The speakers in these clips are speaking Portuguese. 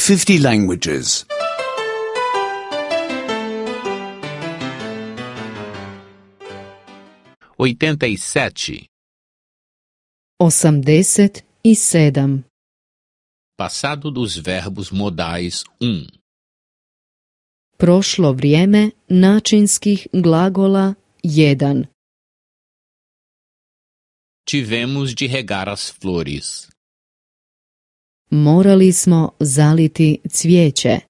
50 languages. 87. 87. Passado dos verbos modais 1. Prošlo vrijeme načinskih glagola 1. Tivemos de regar as flores. Morali smo zaliti cvijeće.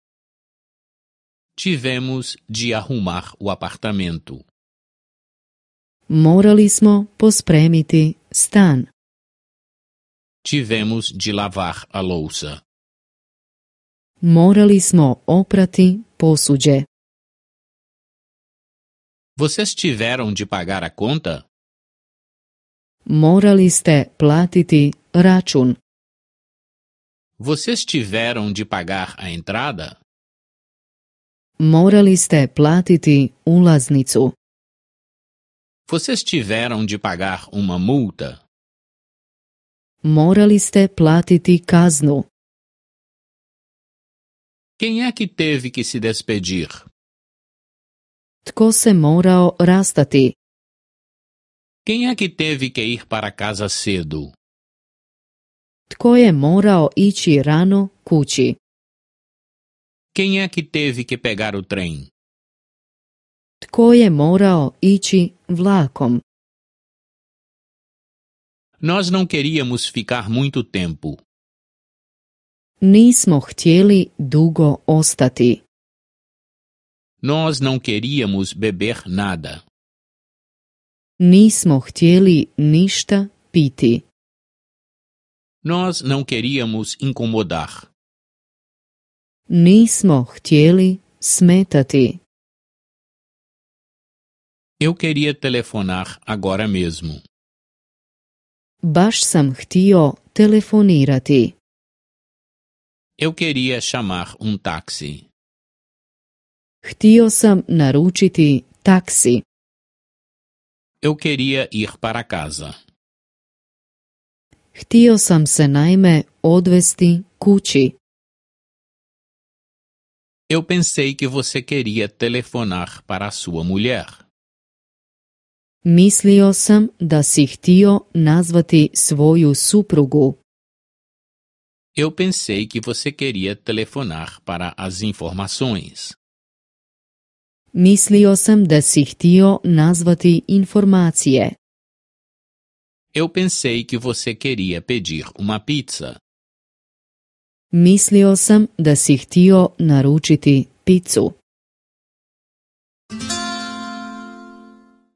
Tivemos de arrumar o apartamento. Morali smo pospremiti stan. Tivemos de lavar a louça. Morali smo oprati posuđe. Vocês tiveram de pagar a conta? Morali ste platiti račun. Vocês tiveram de pagar a entrada? Morali ste platiti ulaznicu. Vocês tiveram de pagar uma multa? Morali ste platiti kaznu. Quem é que teve que se despedir? Tko se morao rastati? Quem é que teve que ir para casa cedo? Tko je morao ići rano kući? Quem é que teve que pegar o trem? Tko je morao ići vlakom? Nós não queríamos ficar muito tempo. Nismo htjeli dugo ostati. Nós não queríamos beber nada. Nismo htjeli ništa piti. Nós não queríamos incomodar. Nismo htjeli smetati. Eu queria telefonar agora mesmo. Baš sam htio telefonirati. Eu queria chamar táxi. Htio sam naručiti taksi. Eu queria ir para casa. Htio sam se naime odvesti kući. Eu pensei que você queria telefonar para a sua mulher. Mislio sam da si htio nazvati svoju suprugu. Eu pensei que você queria telefonar para as informações. Mislio sam da si htio nazvati informacije. Eu pensei que você queria pedir uma pizza. Mislio sam da si htio naručiti picu.